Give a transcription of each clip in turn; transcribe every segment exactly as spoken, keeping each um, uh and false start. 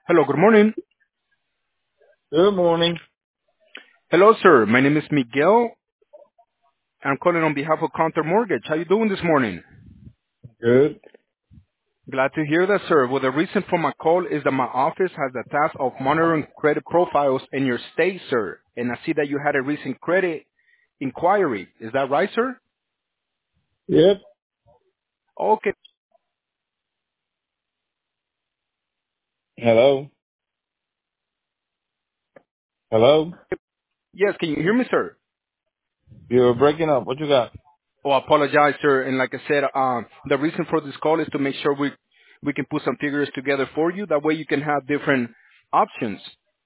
Hello, good morning. Good morning. Hello, sir. My name is Miguel. I'm calling on behalf of Counter Mortgage. How you doing this morning? Good. Glad to hear that, sir. Well, the reason for my call is that my office has the task of monitoring credit profiles in your state, sir. And I see that you had a recent credit inquiry. Is that right, sir? Yep. Okay. Hello. Hello. Yes, can you hear me, sir? You were breaking up. What you got? Oh, I apologize, sir. And like I said, um, the reason for this call is to make sure we we can put some figures together for you. That way you can have different options.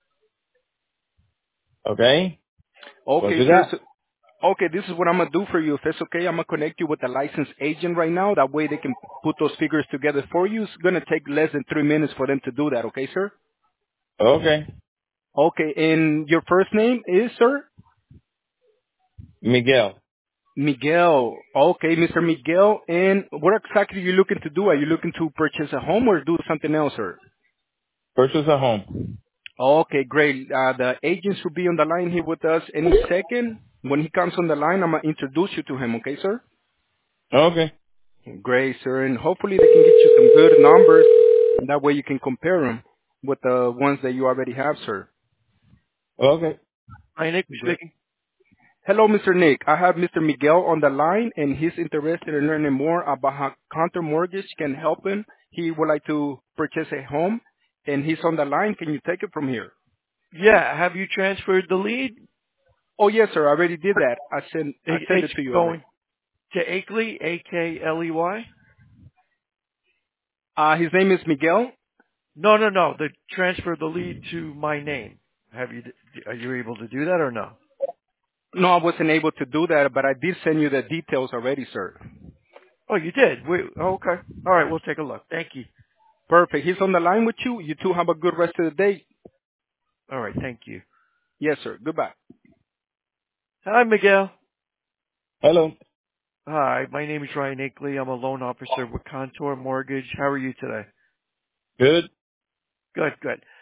Okay. What Okay, you sir. got? So, okay, this is what I'm gonna do for you. If it's okay, I'm gonna connect you with a licensed agent right now. That way they can put those figures together for you. It's gonna take less than three minutes for them to do that. Okay, sir? Okay. Okay, and your first name is, sir? Miguel. Miguel. Okay, Mister Miguel. And what exactly are you looking to do? Are you looking to purchase a home or do something else, sir? Purchase a home. Okay, great. Uh, the agents will be on the line here with us any second. When he comes on the line, I'm gonna introduce you to him. Okay, sir? Okay. Great, sir. And hopefully they can get you some good numbers. And that way you can compare them with the ones that you already have, sir. Okay. Hi, Nick Great. speaking. Hello, Mister Nick. I have Mister Miguel on the line, and he's interested in learning more about how Counter Mortgage can help him. He would like to purchase a home, and he's on the line. Can you take it from here? Yeah, have you transferred the lead? Oh, yes, sir. I already did that. I sent I It- sent it It's to you already. going to Akeley, A K L E Y? Uh, his name is Miguel. No, no, no. The transfer the lead to my name. Have you? Are you able to do that or no? No, I wasn't able to do that, but I did send you the details already, sir. Oh, you did. Wait, okay. All right, we'll take a look. Thank you. Perfect. He's on the line with you. You two have a good rest of the day. All right, thank you. Yes, sir. Goodbye. Hi, Miguel. Hello. Hi, my name is Ryan Akeley. I'm a loan officer with Contour Mortgage. How are you today? Good. Good, good.